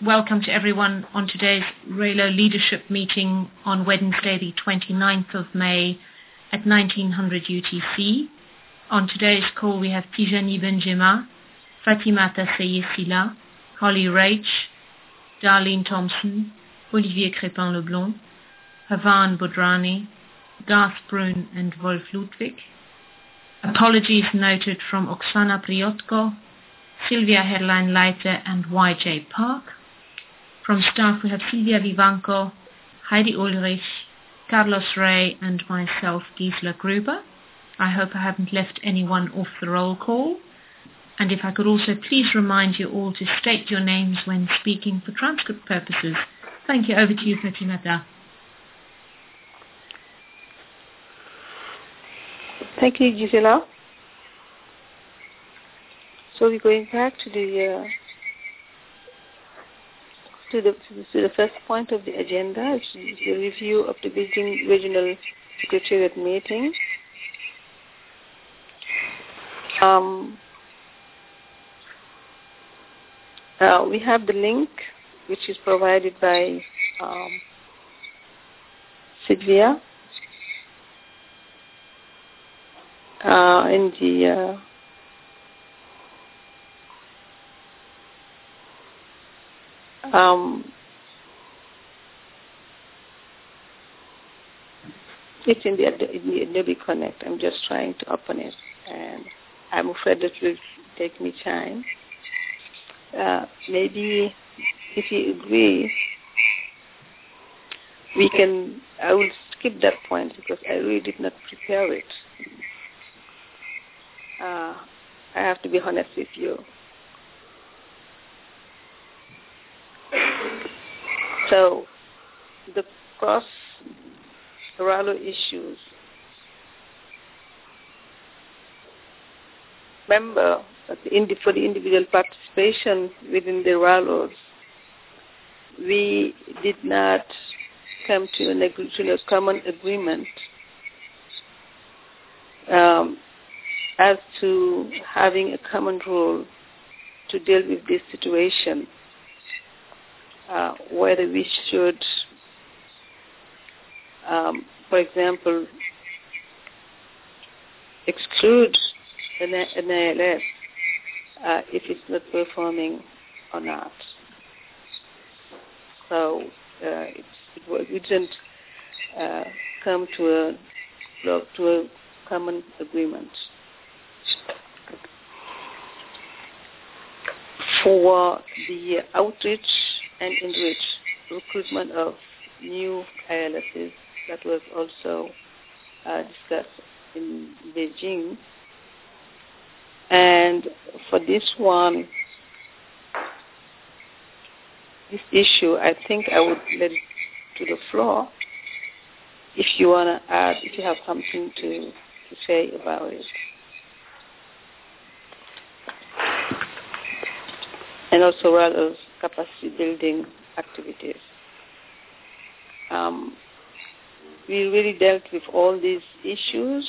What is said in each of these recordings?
welcome to everyone on today's RALO leadership meeting on Wednesday, the 29th of May at 1900 UTC. On today's call, we have Tijani Benjema, Fatimata Seyessila, Holly Rach, Darlene Thompson, Olivier Crépin-Leblond, Havan Bodrani, Garth Brun, and Wolf Ludwig. Apologies noted from Oksana Priotko, Sylvia Herlein-Leite, and YJ Park. From staff, we have Silvia Vivanco, Heidi Ulrich, Carlos Ray, and myself, Gisela Gruber. I hope I haven't left anyone off the roll call. And if I could also please remind you all to state your names when speaking for transcript purposes. Thank you. Over to you, Fatimata. Thank you, Gisela. So we're going back to the first point of the agenda, which is the review of the Beijing Regional Secretariat meeting. We have the link, which is provided by Sylvia in the it's in the Adobe Connect. I'm just trying to open it, and I'm afraid it will take me time. Maybe if you agree, I will skip that point because I really did not prepare it. I have to be honest with you. So the cross-RALO issues. Remember, for the individual participation within the RALOs, we did not come to a common agreement as to having a common rule to deal with this situation. Whether we should, for example, exclude an ALS if it's not performing or not. So we didn't come to a common agreement. For the outreach and enrich recruitment of new ALSs, that was also discussed in Beijing. And for this issue, I think I would let it to the floor if you want to add, if you have something to say about it. And also RALO's capacity building activities. We really dealt with all these issues,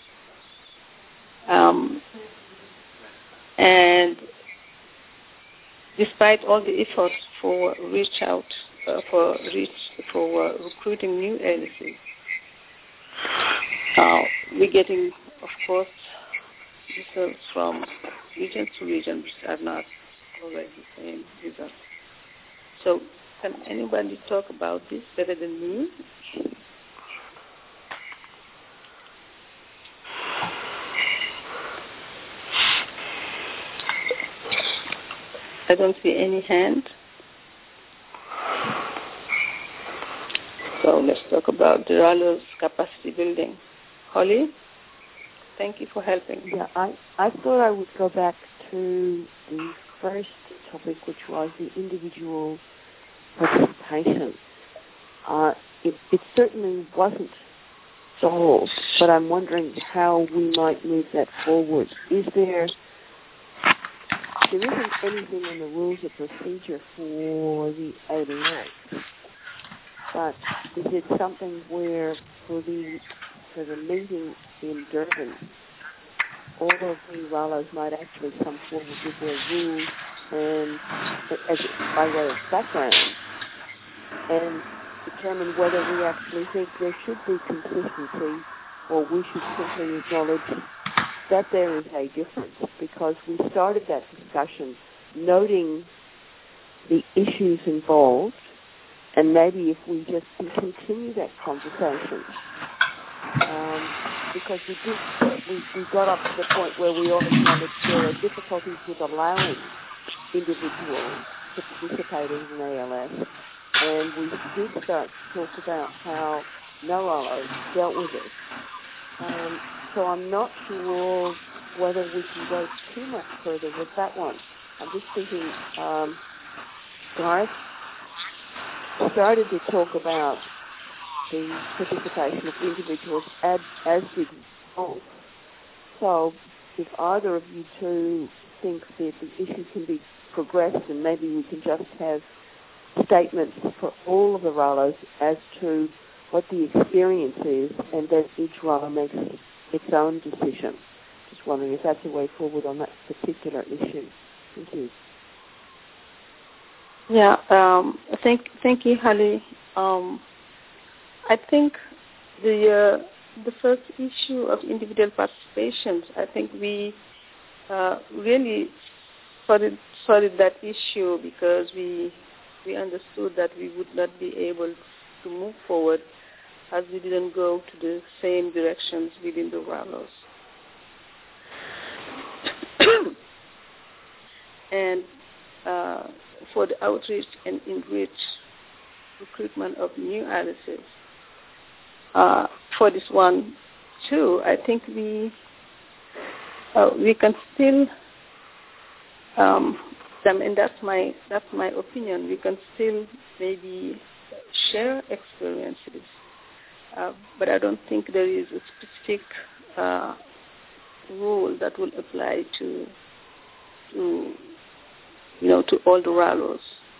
and despite all the efforts for recruiting new ALSs, we're getting, of course, results from region to region which are not always the same results. So can anybody talk about this better than me? I don't see any hand. So let's talk about the RALO's capacity building. Holly, thank you for helping. Yeah, I thought I would go back to the first topic, which was the individual participation. It certainly wasn't solved, but I'm wondering how we might move that forward. There isn't anything in the rules of procedure for the ADA, but is it something where for the meeting in Durban, all of the RALOs might actually come forward with their rules and as by way of background, and determine whether we actually think there should be consistency, or we should simply acknowledge that there is a difference, because we started that discussion noting the issues involved, and maybe if we just continue that conversation, because we got up to the point where we all acknowledged there are difficulties with allowing individuals to participate in ALS, and we did start to talk about how Naralo dealt with it. So I'm not sure whether we can go too much further with that one. I'm just thinking, Gareth started to talk about the participation of individuals as did Paul. So if either of you two think that the issue can be progressed, and maybe we can just have statements for all of the RALOs as to what the experience is, and then each RALO makes its own decision. Just wondering if that's a way forward on that particular issue. Thank you. Yeah, thank you, Holly. I think the first issue of individual participations, I think we really sorted that issue because we understood that we would not be able to move forward as we didn't go to the same directions within the RALOs. And for the outreach and enrich recruitment of new ALSs, for this one too, I think we can still, and that's my opinion. We can still maybe share experiences, but I don't think there is a specific rule that will apply to all the RALOs.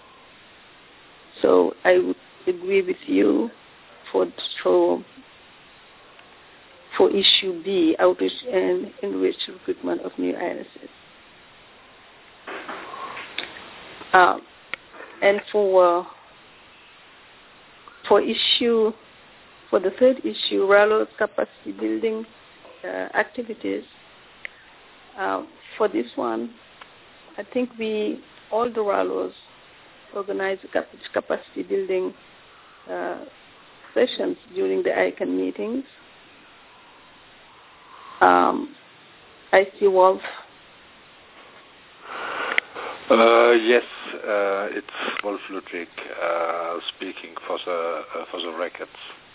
So I would agree with you for issue B, outreach and enrich recruitment of new ALSs. And for the third issue, RALO capacity building activities, for this one, I think all the RALOs organize capacity building sessions during the ICANN meetings. I see Wolf. Yes, it's Wolf Ludwig speaking for the records.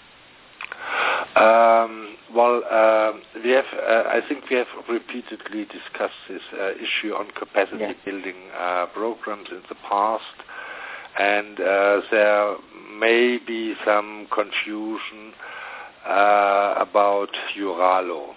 We have. I think we have repeatedly discussed this issue on capacity building programs in the past, and there may be some confusion about EURALO.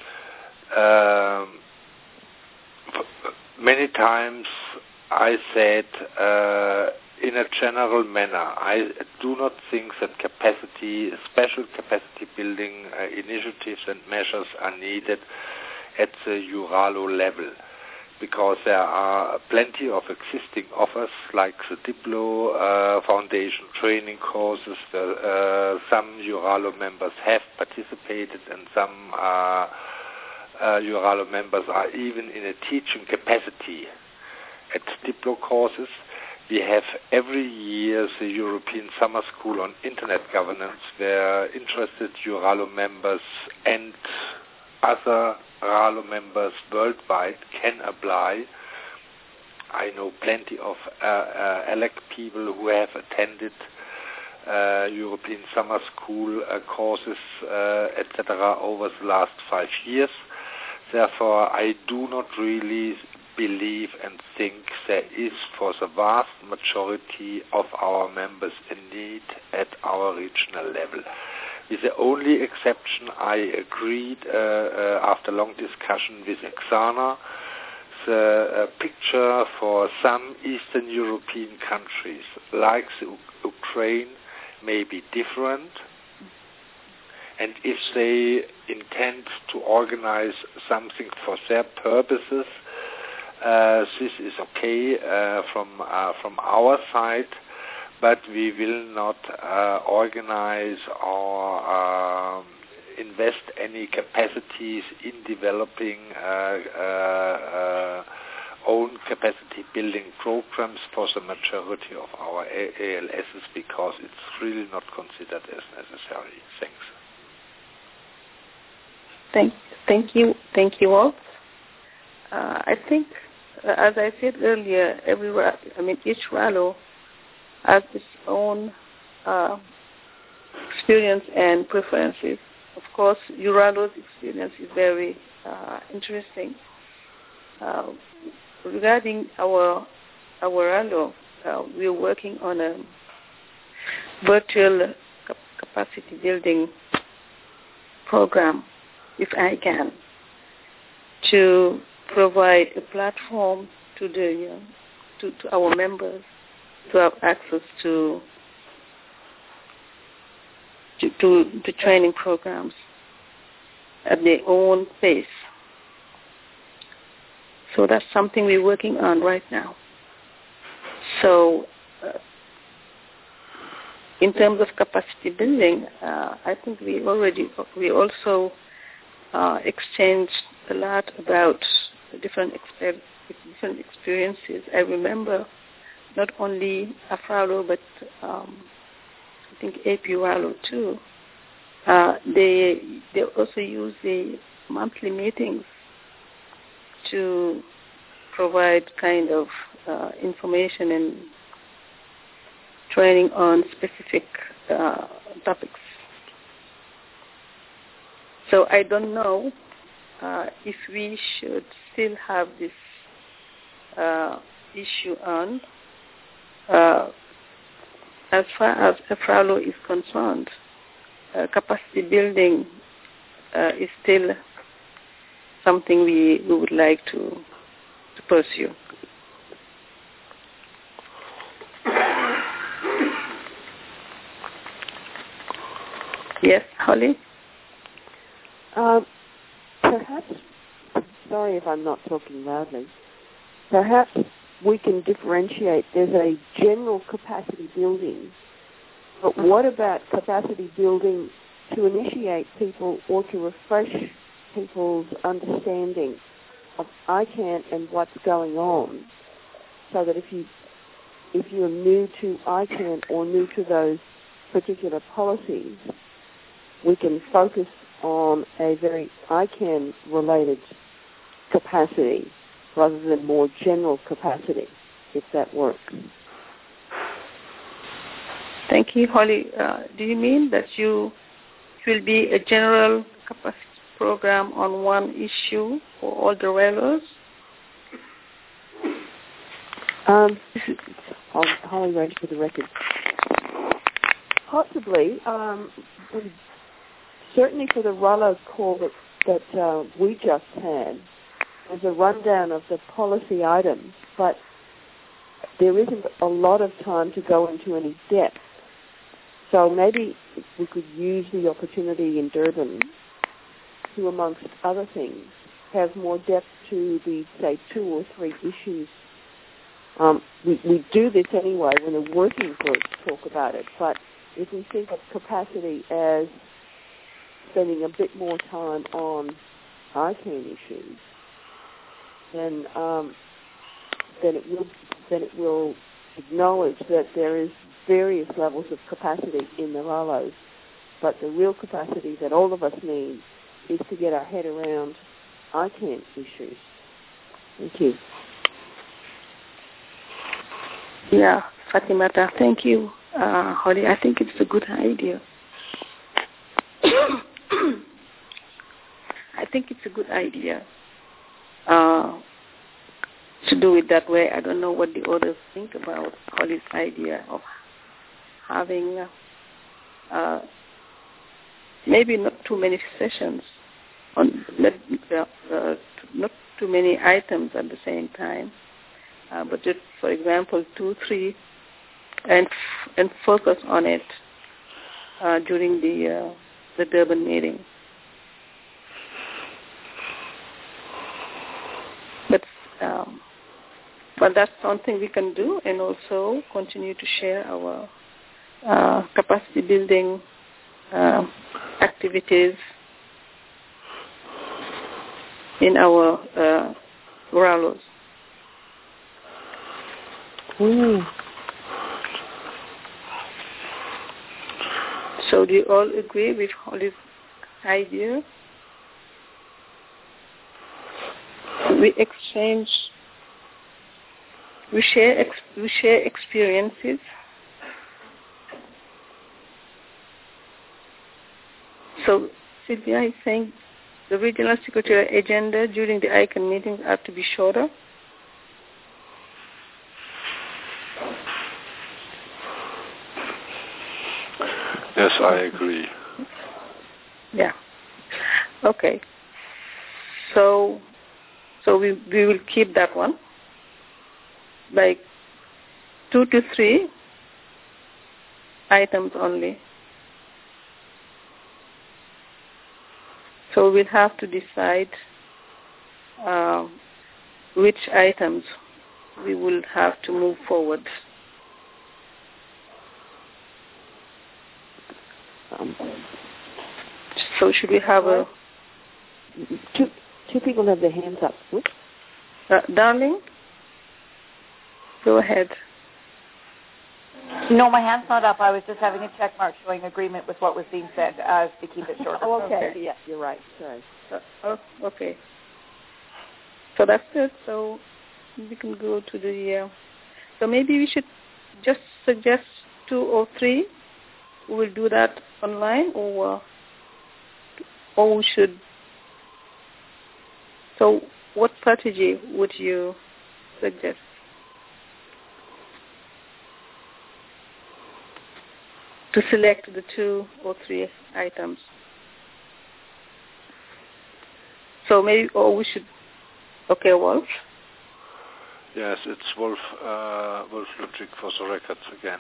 Many times I said, in a general manner, I do not think that special capacity building initiatives and measures are needed at the EURALO level, because there are plenty of existing offers like the Diplo Foundation training courses. Some EURALO members have participated, and some EURALO members are even in a teaching capacity at Diplo courses. We have every year the European Summer School on Internet Governance, where interested EURALO members and other RALO members worldwide can apply. I know plenty of ALEC people who have attended European Summer School courses, etc., over the last 5 years. Therefore, I do not really believe and think there is, for the vast majority of our members, a need at our regional level. With the only exception, I agreed after long discussion with Oksana, the picture for some Eastern European countries, like the Ukraine, may be different. And if they intend to organize something for their purposes, this is okay from our side, but we will not organize or invest any capacities in developing own capacity building programs for the majority of our ALSs, because it's really not considered as necessary. Thanks. Thank you all. I think, as I said earlier, each RALO has its own experience and preferences. Of course, URALO's experience is very interesting. Regarding our RALO, we are working on a virtual capacity building program, if I can, to provide a platform to our members to have access to training programs at their own pace. So that's something we're working on right now. So in terms of capacity building, I think we also exchanged a lot about the different experiences. I remember not only AFRALO, but I think APRALO too. They also use the monthly meetings to provide kind of information and training on specific topics. So I don't know if we should still have this issue on. As far as AFRALO is concerned, capacity building is still something we would like to pursue. Yes, Holly? Perhaps, sorry if I'm not talking loudly, perhaps we can differentiate. There's a general capacity building, but what about capacity building to initiate people or to refresh people's understanding of ICANN and what's going on, so that if you're new to ICANN or new to those particular policies, we can focus on a very ICANN-related capacity rather than more general capacity, if that works. Thank you, Holly. Do you mean that it will be a general capacity program on one issue for all the RALOs? Holly wrote for the record. Possibly. Certainly for the RALO call that we just had, there's a rundown of the policy items, but there isn't a lot of time to go into any depth. So maybe we could use the opportunity in Durban to, amongst other things, have more depth to the, say, 2 or 3 issues. We do this anyway when the working groups talk about it, but if we think of capacity as spending a bit more time on ICANN issues, then it will acknowledge that there is various levels of capacity in the RALOs, but the real capacity that all of us need is to get our head around ICANN issues. Thank you. Yeah, Fatimata, thank you, Holly. I think it's a good idea. I think it's a good idea to do it that way. I don't know what the others think about Holly's idea of having maybe not too many sessions, not too many items at the same time, but just, for example, 2, 3, and focus on it during the Durban meeting. But But that's something we can do, and also continue to share our capacity building activities in our RALOs. So do you all agree with Holly's idea? We exchange, we share experiences. So Sylvia is saying the regional secretarial agenda during the ICANN meetings have to be shorter. Yes, I agree. Yeah. Okay. So we will keep that one. Like 2 to 3 items only. So we'll have to decide which items we will have to move forward. So should we have a... Two people have their hands up. Darling, go ahead. No, my hand's not up. I was just having a check mark showing agreement with what was being said to keep it short. Oh, okay. Yeah, you're right. Sorry. Okay. So that's it. So we can go to the... so maybe we should just suggest 2 or 3. We'll do that online, or we should... So what strategy would you suggest? To select the 2 or 3 items. So maybe, or we should... Okay, Wolf? Yes, it's Wolf Ludwig for the records again.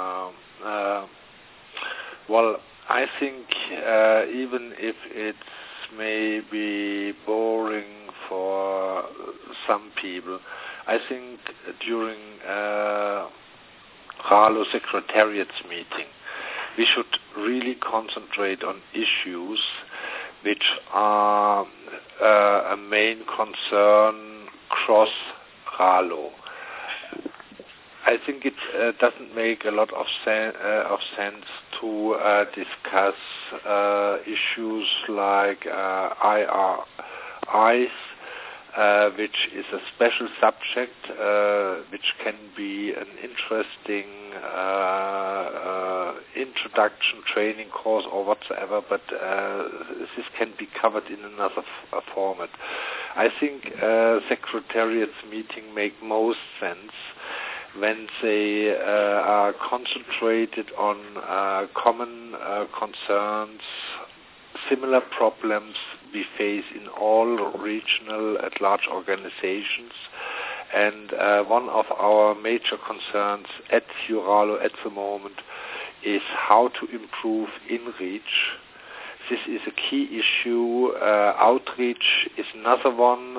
Well, I think even if it's maybe boring for some people, I think during RALO Secretariat's meeting, we should really concentrate on issues which are a main concern cross RALO. I think it doesn't make a lot of sense to discuss issues like IRIs, which is a special subject, which can be an interesting introduction training course or whatsoever, but this can be covered in another format. I think Secretariat's meeting make most sense when they are concentrated on common concerns, similar problems we face in all regional at large organizations. And one of our major concerns at EURALO at the moment is how to improve in-reach. This is a key issue. Outreach is another one,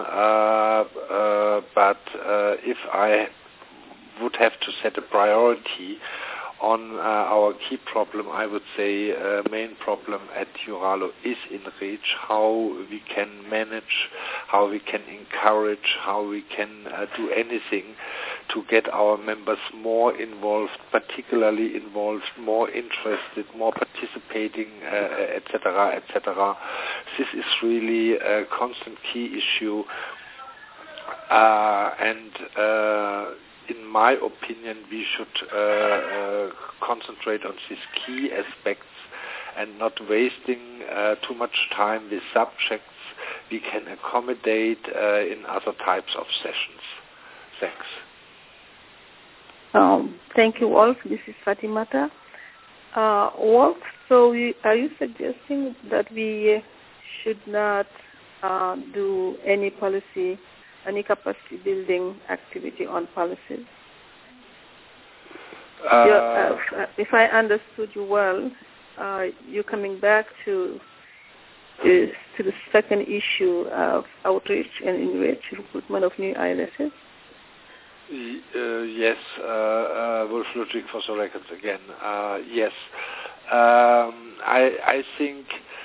but if I would have to set a priority on our key problem, I would say main problem at EURALO is in reach, how we can manage, how we can encourage, how we can do anything to get our members more involved, particularly involved, more interested, more participating, etc., etc. This is really a constant key issue, and in my opinion, we should concentrate on these key aspects and not wasting too much time with subjects we can accommodate in other types of sessions. Thanks. Thank you, Wolf. This is Fatimata. Wolf, so are you suggesting that we should not do any policy, any capacity building activity on policies? If I understood you well, you're coming back to the second issue of outreach and enrich recruitment of new ILSs. Yes, Wolf Ludwig for the records again. Yes, I think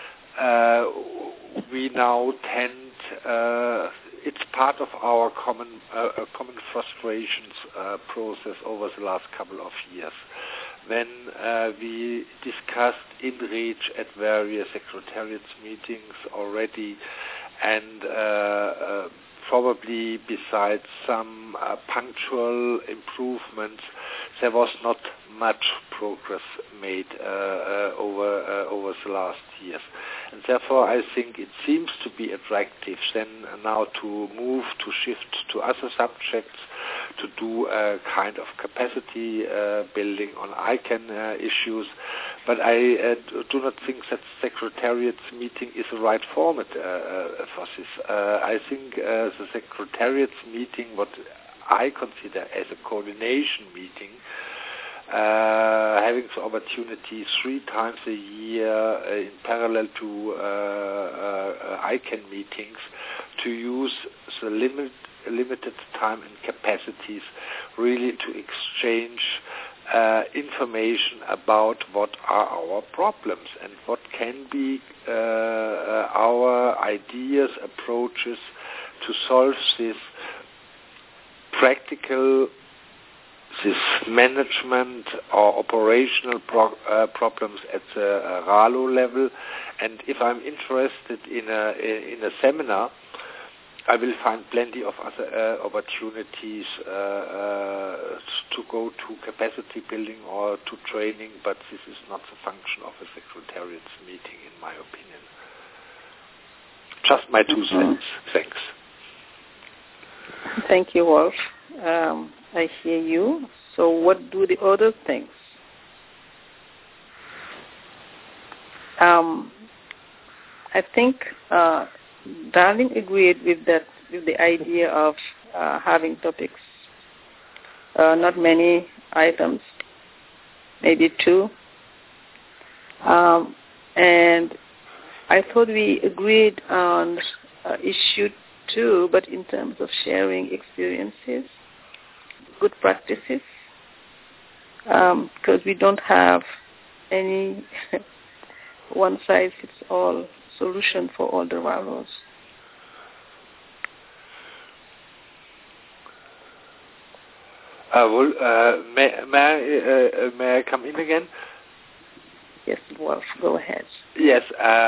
we now tend. It's part of our common frustrations process over the last couple of years. When we discussed InReach at various secretariats meetings already, and probably besides some punctual improvements, there was not much progress made over the last years. And therefore, I think it seems to be attractive then now to shift to other subjects, to do a kind of capacity building on ICANN issues. But I do not think that Secretariat's meeting is the right format for this. I think the Secretariat's meeting, what I consider as a coordination meeting, having the opportunity 3 times a year in parallel to ICANN meetings to use the limited time and capacities really to exchange information about what are our problems and what can be our ideas, approaches to solve this practical, this management or operational problems at the RALO level. And if I'm interested in a seminar, I will find plenty of other opportunities to go to capacity building or to training, but this is not the function of a Secretariat's meeting, in my opinion. Just my 2 cents. Thanks. Thank you, Wolf. I hear you. So what do the others think? I think Darling agreed with the idea of having topics, not many items, maybe 2. And I thought we agreed on issue 2, but in terms of sharing experiences, good practices, because we don't have any one-size-fits-all solution for all the RALOs. May I come in again? Yes, Wolf, go ahead. Yes,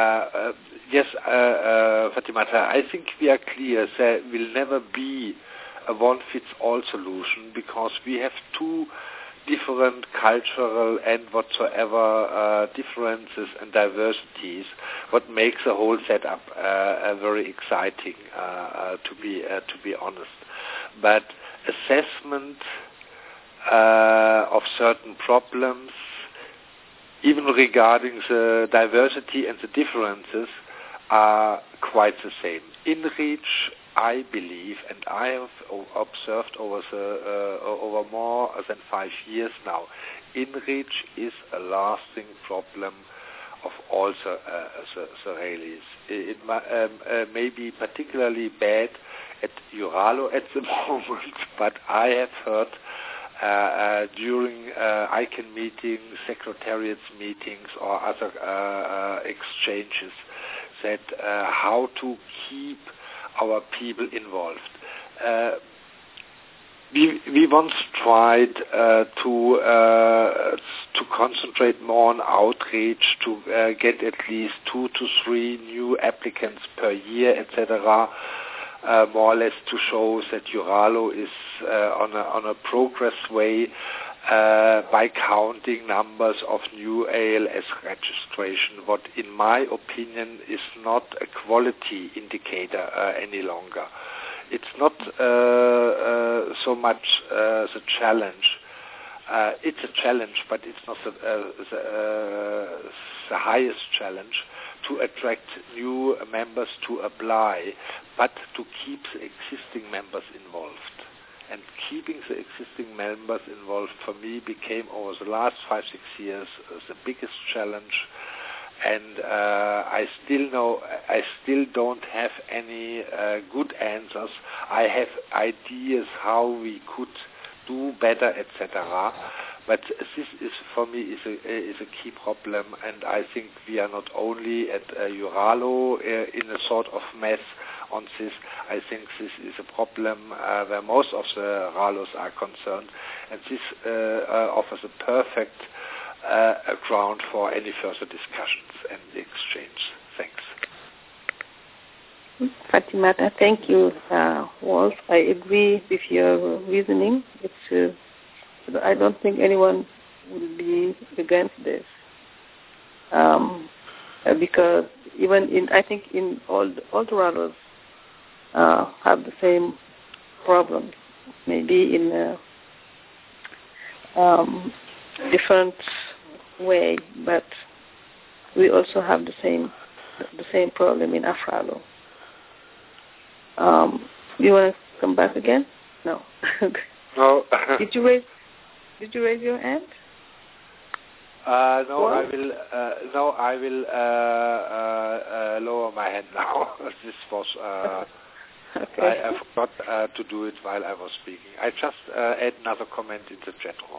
Fatimata, I think we are clear there will never be a one-fits-all solution because we have 2 different cultural and whatsoever differences and diversities, what makes the whole setup very exciting, to be honest. But assessment of certain problems, even regarding the diversity and the differences, are quite the same. InReach, I believe, and I have observed over more than 5 years now, InReach is a lasting problem of all the rallies. It may be particularly bad at EURALO at the moment, but I have heard during ICANN meetings, Secretariats meetings, or other exchanges that how to keep our people involved. We once tried to concentrate more on outreach, to get at least 2 to 3 new applicants per year, etc., more or less to show that EURALO is on a progress way by counting numbers of new ALS registration, what in my opinion is not a quality indicator any longer. It's not so much the challenge. It's a challenge, but it's not the highest challenge to attract new members to apply, but to keep the existing members involved. And keeping the existing members involved for me became over the last 5-6 years the biggest challenge And I still don't have any good answers. I have ideas how we could do better, etc. But this is, for me, is a key problem, and I think we are not only at EURALO in a sort of mess on this. I think this is a problem where most of the RALOs are concerned, and this offers a perfect ground for any further discussions and exchange. Thanks. Fatimata, thank you, Wolf. I agree with your reasoning. I don't think anyone would be against this, because even I think in all the RALOs have the same problem, maybe in a different way, but we also have the same problem in AFRALO. You want to come back again? No. No. Did you raise your hand? No, what? I will lower my hand now. This was okay. I forgot to do it while I was speaking. I just add another comment in the chat room.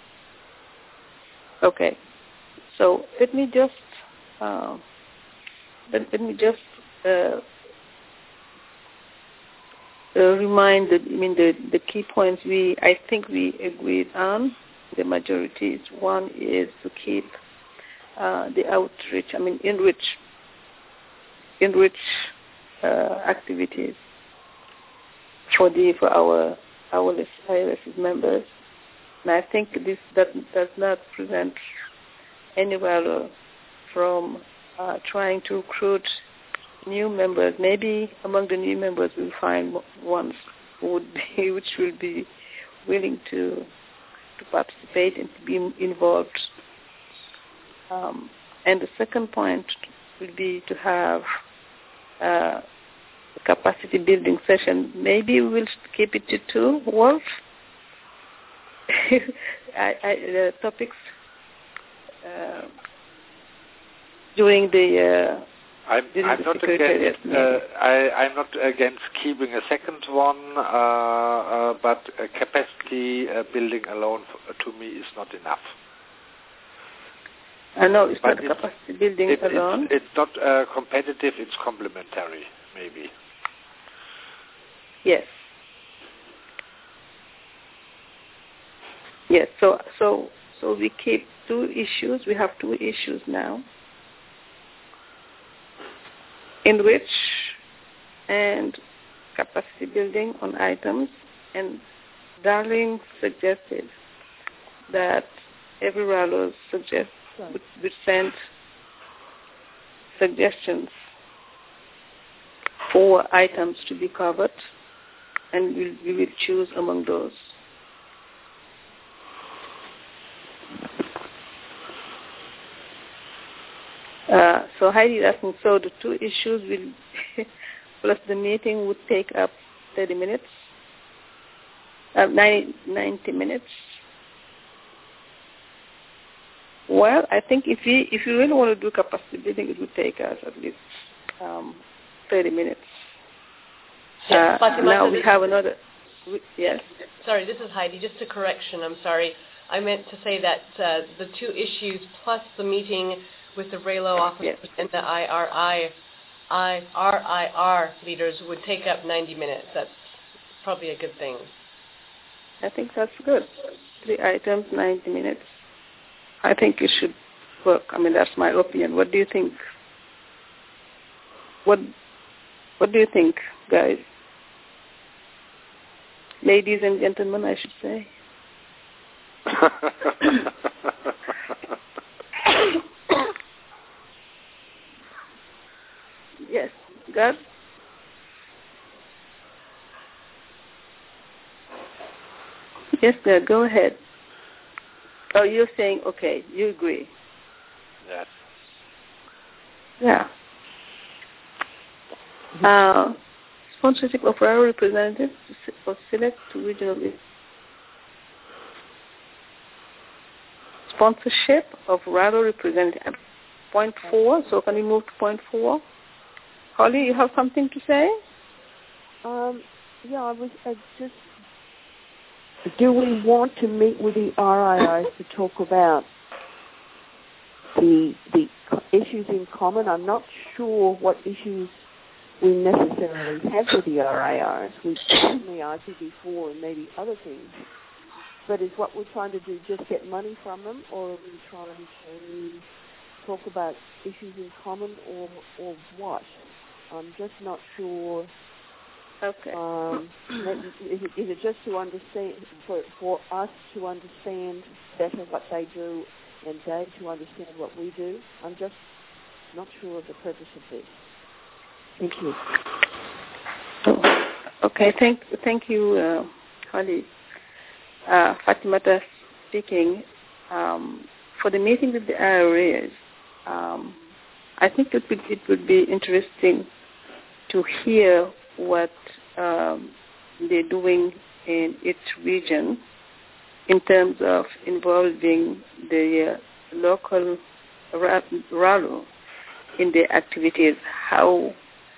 Okay. So let me just remind the key points I think we agreed on. The majorities. One is to keep the outreach. Enrich activities for our IRS's members. And I think this does not prevent anyone from trying to recruit new members. Maybe among the new members we'll find ones which will be willing to participate and to be involved. And the second point will be to have a capacity building session. Maybe we'll keep it to 2, Wolf. The topics during the I'm not against keeping a second one, but capacity building alone to me is not enough. I know it's not capacity building alone. It's not competitive. It's complementary, maybe. Yes. Yes. So we keep 2 issues. We have 2 issues now. Enrich and capacity building on items, and Darling suggested that every RALO would send suggestions for items to be covered, and we will choose among those. So Heidi is asking, so the 2 issues will, plus the meeting would take up 30 minutes, 90 minutes. Well, I think if you really want to do capacity building, it would take us at least 30 minutes. Now we have another. Yes. Sorry, this is Heidi. Just a correction. I'm sorry. I meant to say that the 2 issues plus the meeting with the RALO officers and the RIR leaders would take up 90 minutes. That's probably a good thing. I think that's good. 3 items, 90 minutes. I think it should work. That's my opinion. What do you think? What do you think, guys? Ladies and gentlemen, I should say. Yes, God? Yes, God, go ahead. Oh, you're saying, okay, you agree. Yes. Yeah. Sponsorship of RALO representatives for select to regional leaders. Sponsorship of RALO representatives. point 4. So can we move to point 4? Holly, you have something to say? Yeah, I just... Do we want to meet with the RIOs to talk about the issues in common? I'm not sure what issues we necessarily have with the RIOs. We've certainly argued before and maybe other things. But is what we're trying to do just get money from them, or are we trying to talk about issues in common, or what? I'm just not sure. Okay. Is it just to understand, for us to understand better what they do and they to understand what we do? I'm just not sure of the purpose of this. Thank you. Okay, thank you, Holly. Fatimata speaking. For the meeting with the IRAs, I think it would be interesting to hear what they're doing in each region in terms of involving the local RALO in their activities, how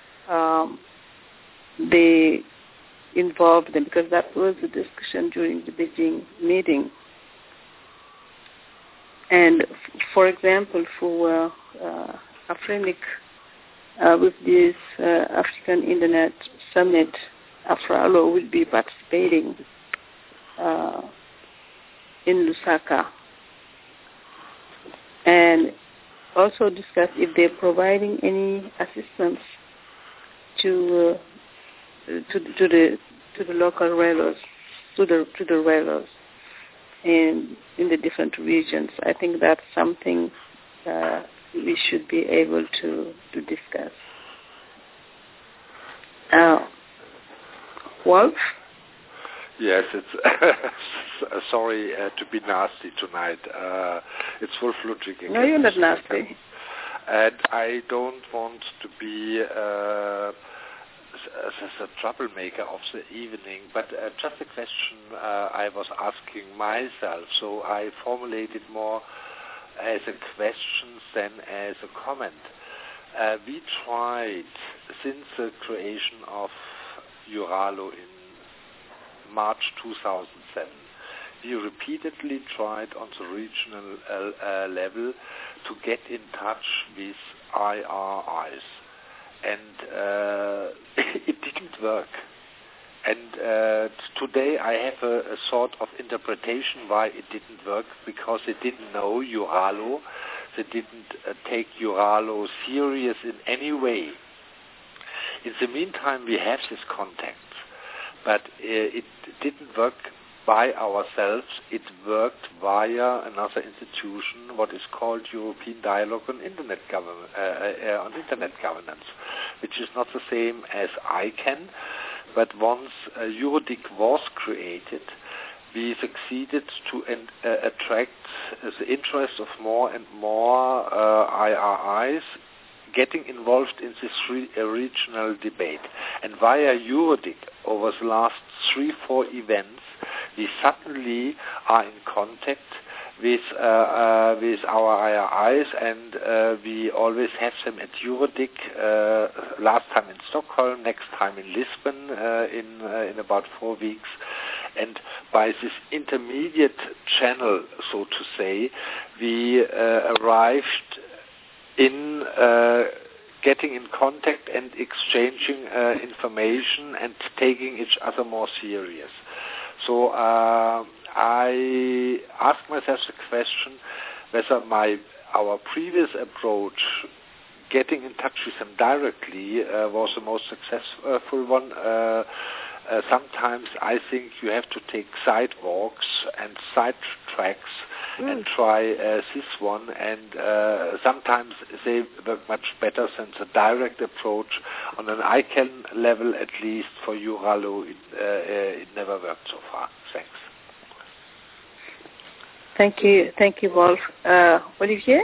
they involve them, because that was the discussion during the Beijing meeting. And for example, for Afrinic, with this African Internet Summit, AFRALO will be participating in Lusaka, and also discuss if they're providing any assistance to the local railroads, to the railroads in the different regions. I think that's something we should be able to discuss. Wolf? Yes, it's sorry to be nasty tonight. It's Wolf Ludwig again. No, you're not nasty. And I don't want to be as a troublemaker of the evening, but just a question I was asking myself, so I formulated more as a question than as a comment. We tried, since the creation of EURALO in March 2007, we repeatedly tried on the regional level to get in touch with IRIs, and it didn't work. And today I have a sort of interpretation why it didn't work, because they didn't know EURALO, they didn't take EURALO serious in any way. In the meantime, we have this contact, but it didn't work by ourselves. It worked via another institution, what is called European Dialogue on Internet Governance, which is not the same as ICANN. But once Eurodic was created, we succeeded to attract the interest of more and more IRIs getting involved in this regional debate. And via Eurodic, over the last 3-4 events, we suddenly are in contact with our IRIs, and we always have them at Eurodic, last time in Stockholm, next time in Lisbon in about 4 weeks. And by this intermediate channel, so to say, we arrived in getting in contact and exchanging information and taking each other more serious. So I asked myself the question whether our previous approach, getting in touch with them directly, was the most successful one. Sometimes I think you have to take sidewalks and side tracks and try this one, and sometimes they work much better than the direct approach. On an ICANN level, at least for EURALO, it never worked so far. Thanks. Thank you, Wolf. Olivier?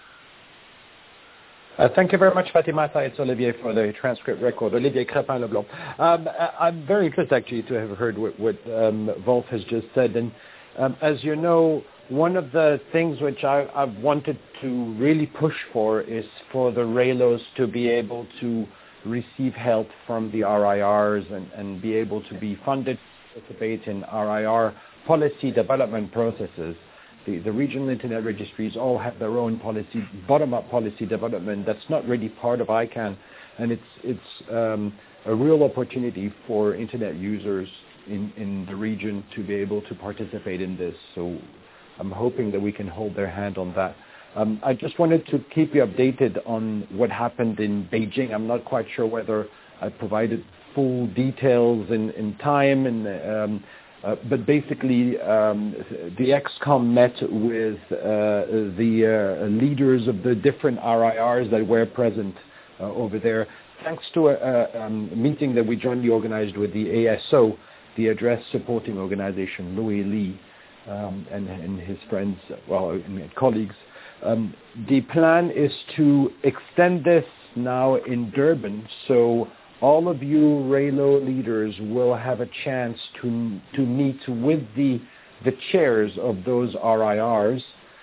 Thank you very much, Fatimata. It's Olivier for the transcript record. Olivier Crépin-Leblanc. I'm very interested, actually, to have heard what Wolf has just said. And as you know, one of the things which I've wanted to really push for is for the RALOs to be able to receive help from the RIRs and be able to be funded to participate in RIR policy development processes. The regional internet registries all have their own policy, bottom-up policy development that's not really part of ICANN, and it's a real opportunity for internet users in the region to be able to participate in this. So I'm hoping that we can hold their hand on that. I just wanted to keep you updated on what happened in Beijing. I'm not quite sure whether I provided full details in time, but basically the ExCom met with the leaders of the different RIRs that were present over there, thanks to a meeting that we jointly organized with the ASO, the Address Supporting Organization, Louis Lee, and his friends, and colleagues. The plan is to extend this now in Durban, so all of you RALO leaders will have a chance to meet with the chairs of those RIRs,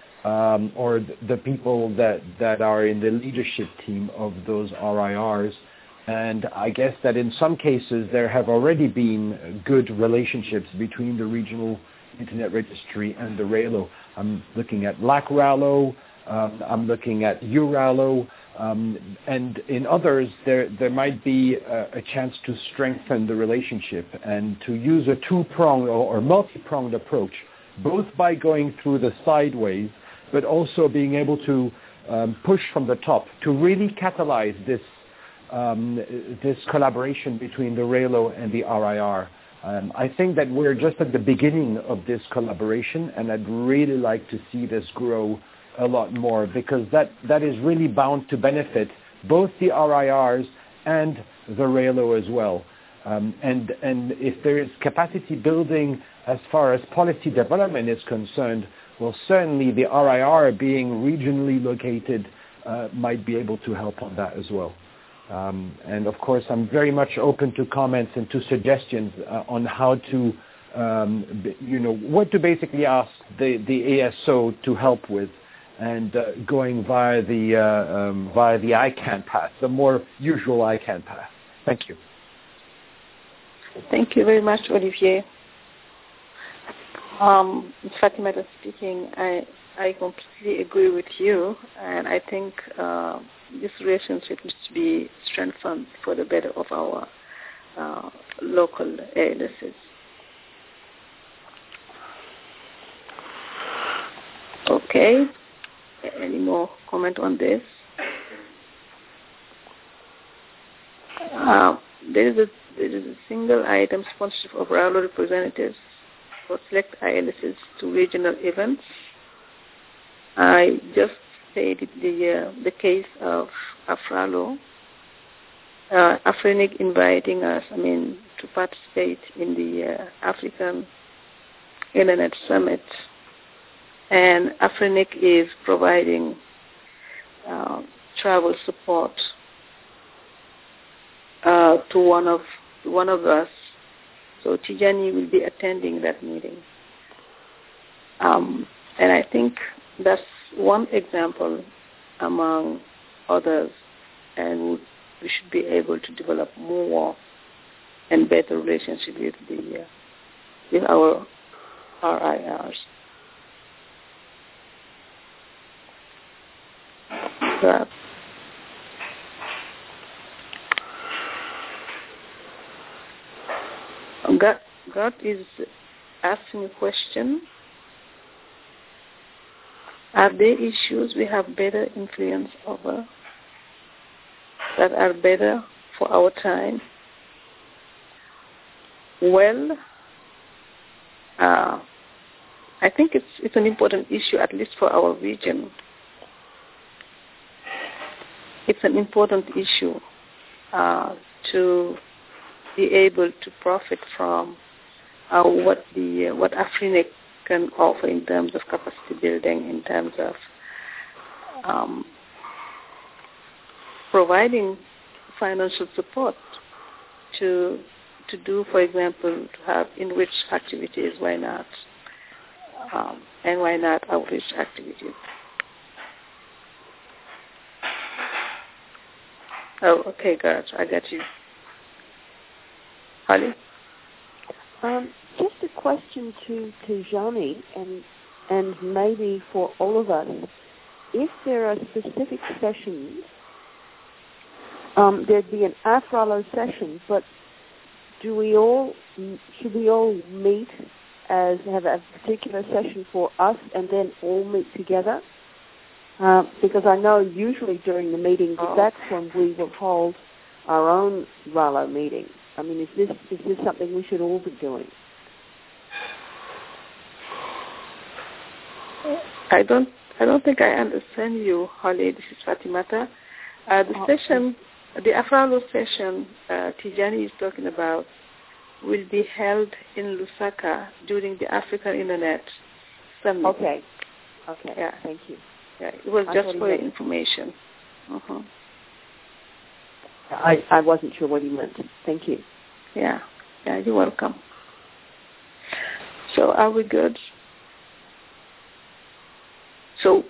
or the people that are in the leadership team of those RIRs. And I guess that in some cases there have already been good relationships between the regional internet registry and the RALO. I'm looking at LAC-RALO, I'm looking at URALO, and in others there might be a chance to strengthen the relationship and to use a two-pronged or multi-pronged approach, both by going through the sideways, but also being able to push from the top to really catalyze this collaboration between the RALO and the RIR. I think that we're just at the beginning of this collaboration, and I'd really like to see this grow a lot more, because that is really bound to benefit both the RIRs and the RALO as well. And if there is capacity building as far as policy development is concerned, well, certainly the RIR being regionally located might be able to help on that as well. And of course, I'm very much open to comments and to suggestions on how to, what to basically ask the ASO to help with, and going via the ICANN path, the more usual ICANN path. Thank you. Thank you very much, Olivier. Fatima speaking. I completely agree with you, and I think this relationship needs to be strengthened for the better of our local ALSs. Okay. Any more comment on this? There is a single item sponsorship of RALO representatives for select ILSs to regional events. I just stated the case of AFRALO, Afrinic inviting us, to participate in the African Internet Summit, and Afrinic is providing travel support to one of us. So Tijani will be attending that meeting, and I think that's one example among others, and we should be able to develop more and better relationship with our RIRs. God is asking a question. Are there issues we have better influence over that are better for our time? Well, I think it's an important issue, at least for our region. It's an important issue to be able to profit from what Afrinic can offer in terms of capacity building, in terms of providing financial support to do, for example, to have enriched activities. Why not? and why not outreach activities. Oh, okay, Garage, I got you. Holly? Just a question to Johnny and maybe for all of us. If there are specific sessions, there'd be an AFRALO session, but should we all meet have a particular session for us and then all meet together? Because I know usually during the meetings, that's when we will hold our own RALO meeting. I mean, is this something we should all be doing? I don't think I understand you, Holly. This is Fatimata. The AFRALO session Tijani is talking about will be held in Lusaka during the African Internet Summit. Okay. Yeah. Thank you. Yeah, it was just for your information. Uh-huh. I wasn't sure what you meant. Thank you. Yeah, you're welcome. So are we good? So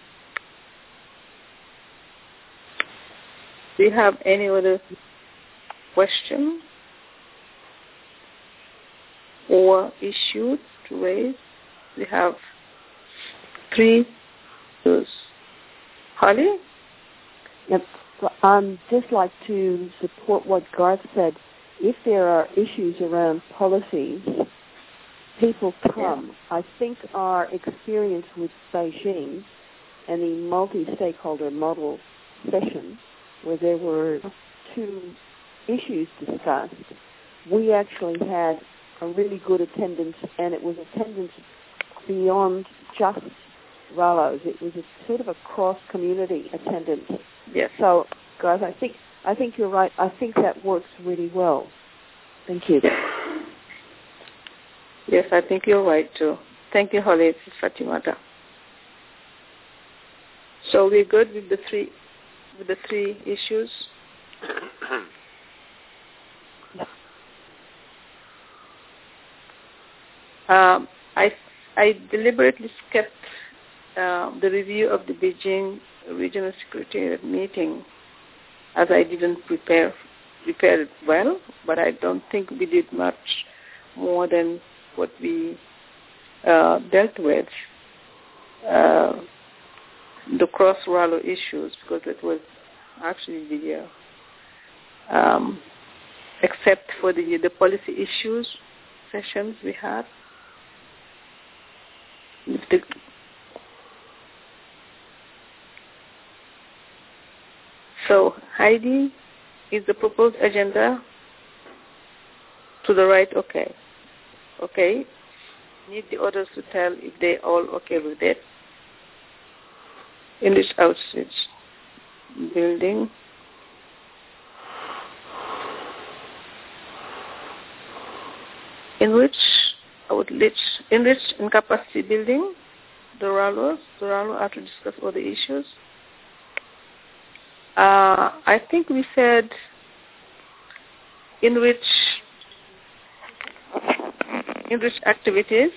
do you have any other question or issue to raise? We have 3 issues. Holly? Yep. Just like to support what Garth said. If there are issues around policies, people come. Yeah. I think our experience with Beijing and the multi-stakeholder model session, where there were 2 issues discussed, we actually had a really good attendance, and it was attendance beyond just RALOs. It was a sort of a cross-community attendance. Yes. So, guys, I think you're right. I think that works really well. Thank you. Yes, I think you're right too. Thank you, Holly. This is Fatimata. So we're good with the 3 issues. I deliberately skipped the review of the Beijing Regional Secretariat meeting, as I didn't prepare it well, but I don't think we did much more than what we dealt with, the cross-RALO issues, because it was actually the, except for the policy issues sessions we had. So, Heidi, is the proposed agenda to the right? Okay. Need the others to tell if they all okay with it. English outreach building. Enrich in capacity building, the RALO are to discuss all the issues. I think we said enrich activities.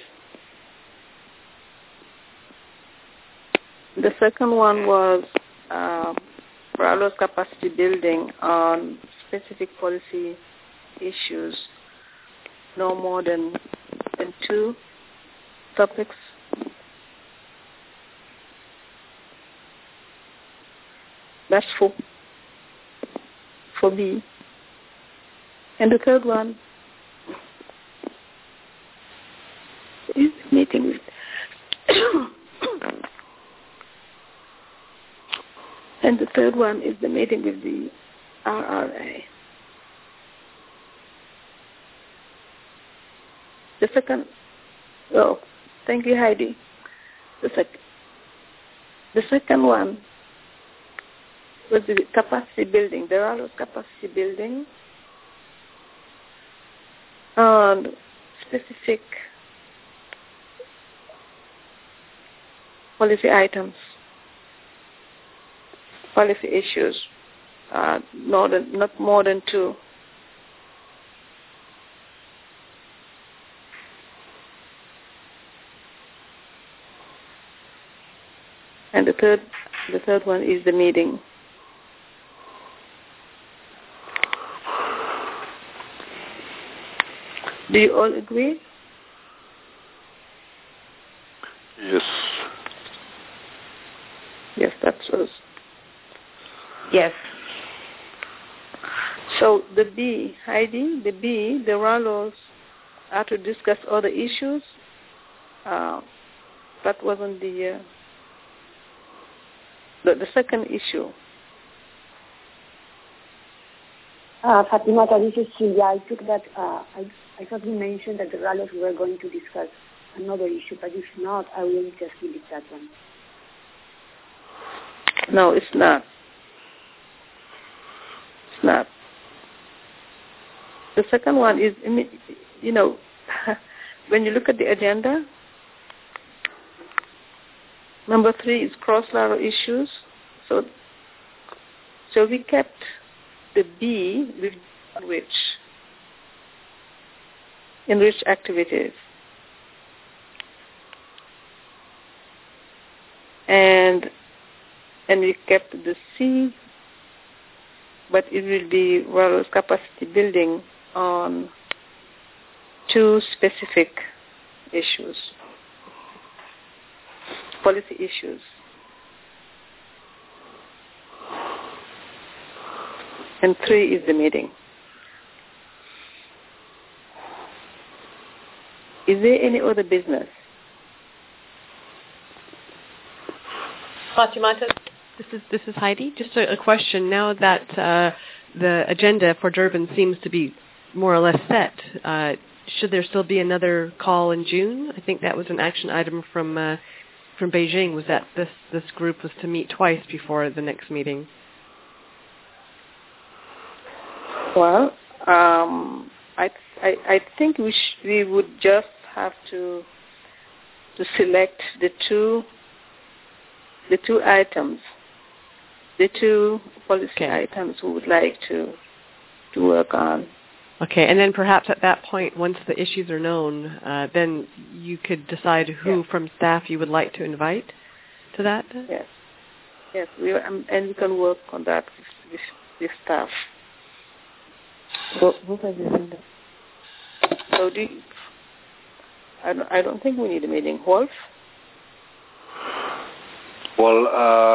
The second one was RALO's capacity building on specific policy issues, no more than 2 topics. That's for B. And the third one is meeting with and the third one is the meeting with the RRA. The second, thank you, Heidi. The second one was the capacity building, the RALO's capacity building on specific policy items, policy issues, not more than 2. And the third one is the meeting. Do you all agree? Yes. Yes, that's us. Yes. So the B, Heidi, the RALOs are to discuss other issues. That wasn't the second issue. Fatimata, this is Silvia. I took that. I thought you mentioned that the RALOs were going to discuss another issue, but if not, I will just delete that one. No, it's not. It's not. The second one is, you know, when you look at the agenda, number 3 is cross-RALO issues. So we kept the B with enriched activities. And we kept the C, but it will be RALO's capacity building on 2 specific issues, policy issues. And 3 is the meeting. Is there any other business? Fatimata, this is Heidi. Just a question. Now that the agenda for Durban seems to be more or less set, should there still be another call in June? I think that was an action item from Beijing. Was that this group was to meet twice before the next meeting? Well, I think we would just have to select the two items, the 2 policy items we would like to work on. Okay, and then perhaps at that point, once the issues are known, then you could decide who from staff you would like to invite to that? Yes, and we can work on that with staff. So I don't think we need a meeting. Wolf? Well,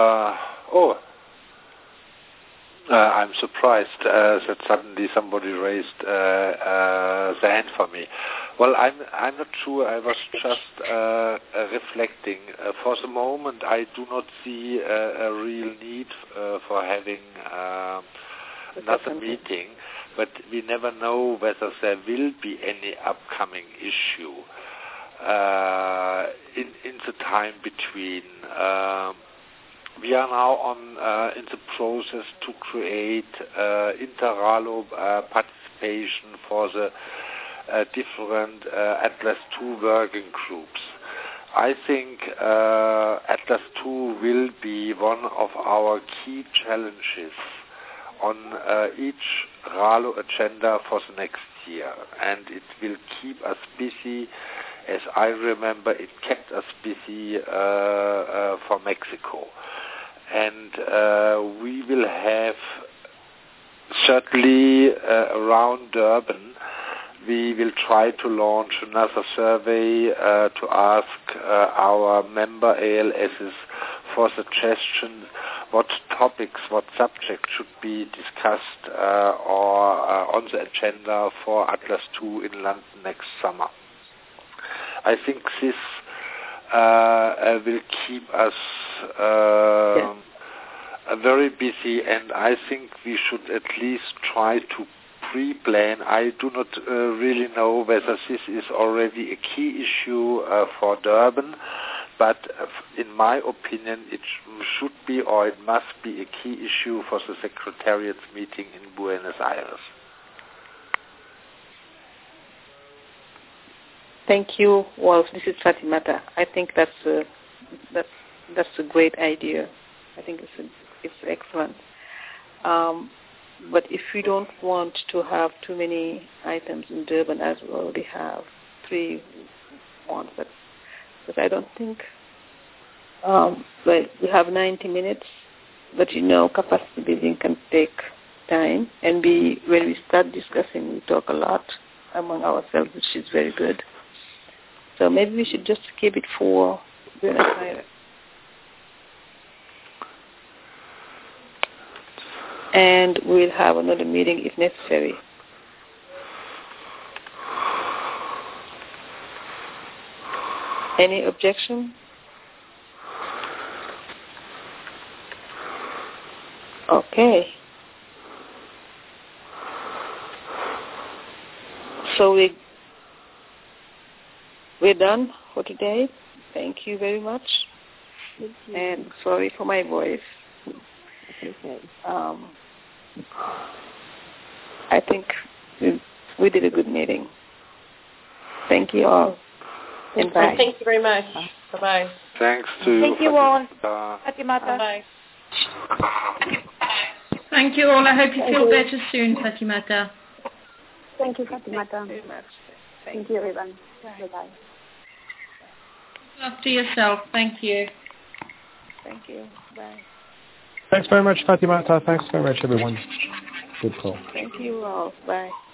I'm surprised that suddenly somebody raised the hand for me. Well, I'm not sure. I was just reflecting. For the moment, I do not see a real need for having another meeting, but we never know whether there will be any upcoming issue in the time between. We are now in the process to create inter-RALO participation for the different Atlas II working groups. I think Atlas II will be one of our key challenges on each RALO agenda for the next year, and it will keep us busy. As I remember, it kept us busy for Mexico. And we will have, certainly around Durban, we will try to launch another survey to ask our member ALSs for suggestions what topics, what subjects should be discussed or on the agenda for Atlas II in London next summer. I think this will keep us very busy, and I think we should at least try to pre-plan. I do not really know whether this is already a key issue for Durban, but in my opinion it should be, or it must be, a key issue for the Secretariat's meeting in Buenos Aires. Thank you, Wolf. This is Fatimata. I think that's a great idea. I think it's excellent. But if we don't want to have too many items in Durban, as we already have 3 ones, but I don't think But we have 90 minutes, but capacity building can take time, and when we start discussing, we talk a lot among ourselves, which is very good. So maybe we should just keep it for Buenos Aires. And we'll have another meeting if necessary. Any objection? Okay. So we're done for today. Thank you very much. Thank you. And sorry for my voice. Okay. I think we did a good meeting. Thank you all. And bye. Thank you very much. Bye-bye. Thanks to Thank you all. Fatimata. Bye. Thank you all. I hope you feel better soon, Fatimata. Thank you, Fatimata. Thank you very much. Thank you, everyone. Bye-bye. Look after yourself. Thank you. Thank you. Bye. Thanks very much, Fatimata. Thanks very much, everyone. Good call. Thank you all. Bye.